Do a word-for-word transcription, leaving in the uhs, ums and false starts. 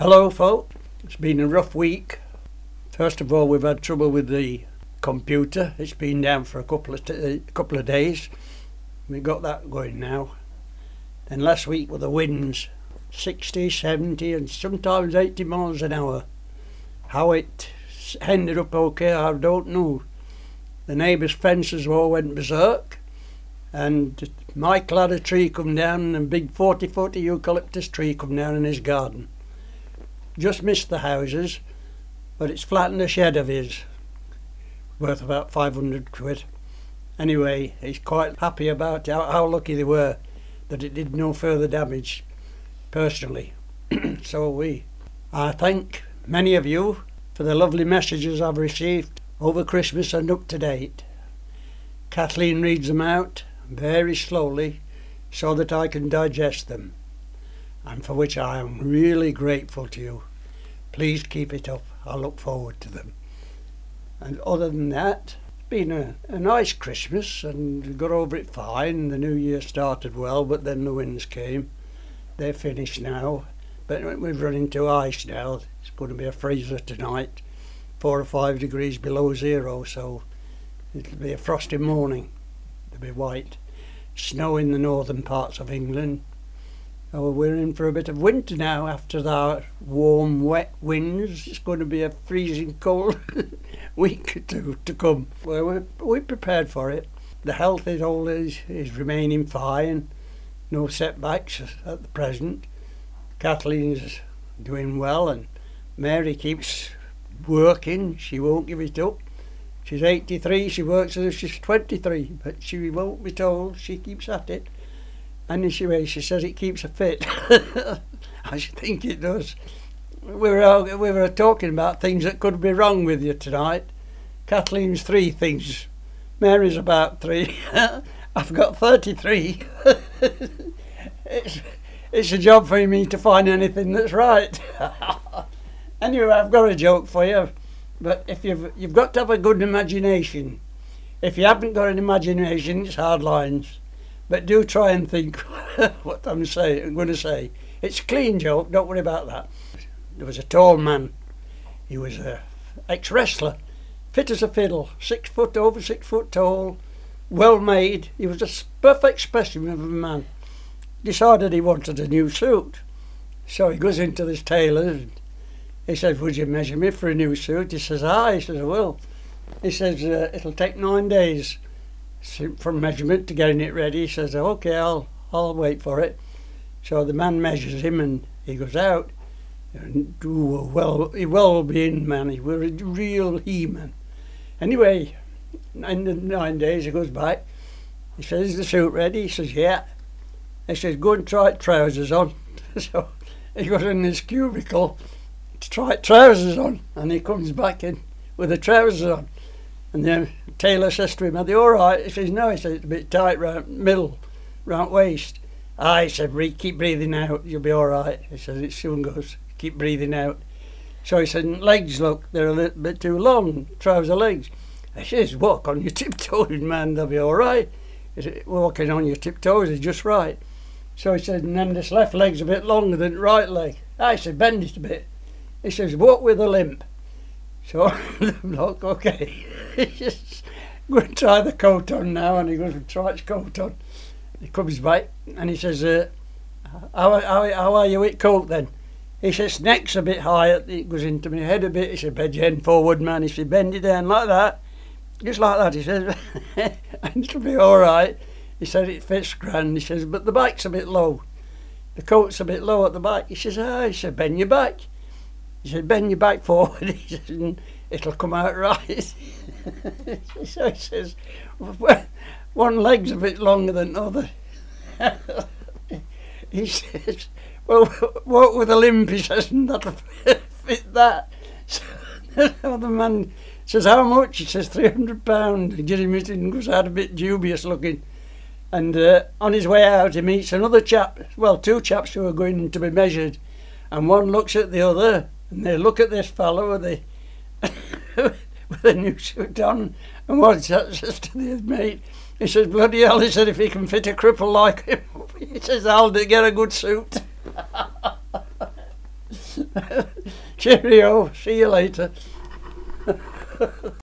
Hello folk, it's been a rough week. First of all, we've had trouble with the computer. It's been down for a couple of t- couple of days. We've got that going now. Then last week were the winds, sixty, seventy and sometimes eighty miles an hour. How it ended up okay, I don't know. The neighbours' fences all went berserk, and Michael had a tree come down, and a big forty foot eucalyptus tree come down in his garden. Just missed the houses, but it's flattened a shed of his, worth about five hundred quid. Anyway, he's quite happy about how, how lucky they were that it did no further damage, personally. So we. I thank many of you for the lovely messages I've received over Christmas and up to date. Kathleen reads them out very slowly so that I can digest them, and for which I am really grateful to you. Please keep it up. I look forward to them. And other than that, it's been a, a nice Christmas and got over it fine. The new year started well, but then the winds came. They're finished now, but we've run into ice now. It's going to be a freezer tonight, four or five degrees below zero, so it'll be a frosty morning. It'll be white. Snow in the northern parts of England. Oh, we're in for a bit of winter now after that warm, wet winds. It's going to be a freezing cold week or two to come. Well, we're, we're prepared for it. The health is always is remaining fine. No setbacks at the present. Kathleen's doing well, and Mary keeps working. She won't give it up. She's eighty-three. She works as if she's twenty-three, but she won't be told. She keeps at it. And anyway, she says it keeps her fit. I should think it does. We were, we were talking about things that could be wrong with you tonight. Kathleen's three things. Mary's about three. I've got thirty-three. it's, it's a job for me to find anything that's right. Anyway, I've got a joke for you. But if you've, you've got to have a good imagination. If you haven't got an imagination, it's hard lines. But do try and think what I'm saying. I'm going to say. It's a clean joke. Don't worry about that. There was a tall man. He was an ex-wrestler, fit as a fiddle, six foot over six foot tall, well made. He was a perfect specimen of a man. Decided he wanted a new suit, so he goes into this tailor. He says, "Would you measure me for a new suit?" He says, "Aye." He says, "I will." He says, uh, "It'll take nine days." From measurement to getting it ready. He says, "Okay, I'll I'll wait for it." So the man measures him and he goes out. And ooh, well, he well be in, man. He was a real he-man. Anyway, in the nine days he goes back. He says, "Is the suit ready?" He says, "Yeah." He says, "Go and try trousers on." So he goes in his cubicle to try trousers on, and he comes back in with the trousers on. And the tailor says to him, "Are they all right?" He says, "No." He says, "It's a bit tight round middle, round waist." "Aye," he said, "keep breathing out, you'll be all right." He says, "It soon goes, keep breathing out." So he said, "Legs, look, they're a little bit too long, trouser legs." He says, "Walk on your tiptoes, man, they'll be all right." He said, "Walking on your tiptoes is just right." So he said, "And then this left leg's a bit longer than the right leg." I said, "Bend it a bit." He says, "Walk with a limp." So, look, okay. He just going to try the coat on now, and he goes and tries his coat on. He comes back and he says, uh, how, how, how are you with coat then?" He says, "Neck's a bit high." It goes into my head a bit. He said, "Bend your head forward, man." He said, "Bend it down like that." Just like that, he says, "And it'll be all right." He said, "It fits grand." He says, "But the back's a bit low. The coat's a bit low at the back." He says, "Ah." He said, "Bend your back." He said, "Bend your back forward." He says, "And it'll come out right." So he says, "Well, one leg's a bit longer than the other." He says, "Well, walk with a limp," he says, "and that'll fit that." So the man says, "How much?" He says, three hundred pounds. He gives him it and goes out a bit dubious looking. And uh, on his way out he meets another chap, well, two chaps who are going to be measured. And one looks at the other, and they look at this fellow with the with a new suit on, and what says to his mate, he says, "Bloody hell," he said, "if he can fit a cripple like him," he says, "I'll get a good suit." Cheerio. See you later.